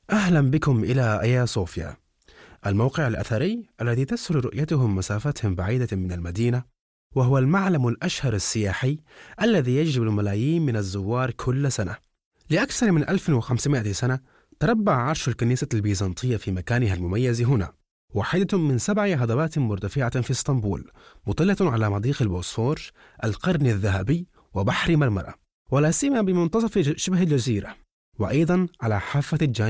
أهلا بكم إلى آيا صوفيا، الموقع الأثري الذي تسهل رؤيته من مسافات بعيدة من المدينة، وهو المعلم الأشهر السياحي الذي يجذب الملايين من الزوار كل سنة. لأكثر من 1500 سنة تربع عرش الكنيسة البيزنطية في مكانها المميز هنا، واحدة من 7 هضبات مرتفعة في اسطنبول، مطلة على مضيق البوسفور، القرن الذهبي، وبحر مرمرة، ولا سيما بمنتصف شبه الجزيرة، وأيضا على حافة الجانب